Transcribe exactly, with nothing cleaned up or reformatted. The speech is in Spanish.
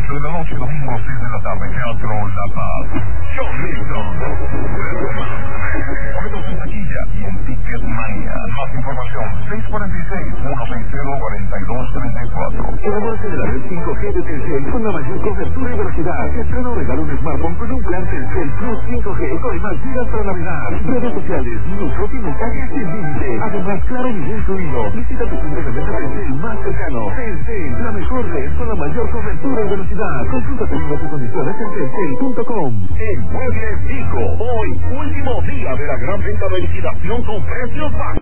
ocho de la noche, domingo seis de la tarde, Teatro La Paz. John Milton. Boletos en taquilla y en Ticketmania. Más información, seis cuatro seis, uno seis cero, cuatro dos tres cuatro. El avance de la red cinco G de Telcel con la mayor cobertura y velocidad. Estrena o regala un smartphone con un plan Telcel Plus cinco G con más gigas para navegar. Redes sociales, minutos y mensajes sin límite. Además, claro y bien incluido. Visita tu punto de venta Telcel más cercano. Telcel, la mejor red con la mayor cobertura y velocidad. Consulta términos y condiciones en telcel punto com. En Muebles Vigo, hoy, último día de la gran venta de liquidación con precios bajos.